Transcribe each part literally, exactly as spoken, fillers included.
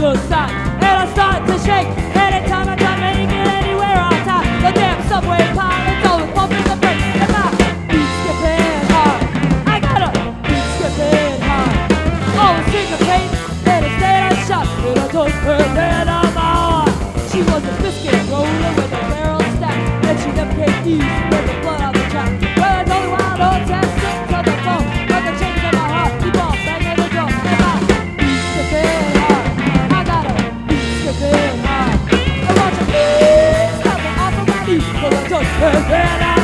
to stop, and I start to shake. Anytime I try to make it anywhere on top, the damn subway pilot's always pumping the brakes. And my beat skipping hard, I gotta beat skipping hard. Always syncopate, and instead I shot, and I took her head on my arm. She was a biscuit roller with a barrel stack, and she never came easy with the blood on the track. Well, I told her wild old testing to the phone, but the chains in my heart keep on banging the drum. And my beat skipping hard, I gotta beat skipping hard. I watch her beat stopping off of my knees, so I took her head on.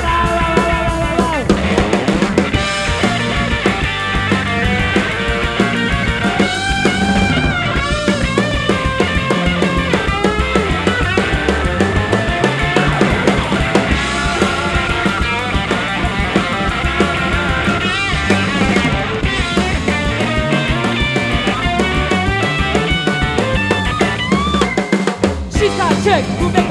She's got a chick who makes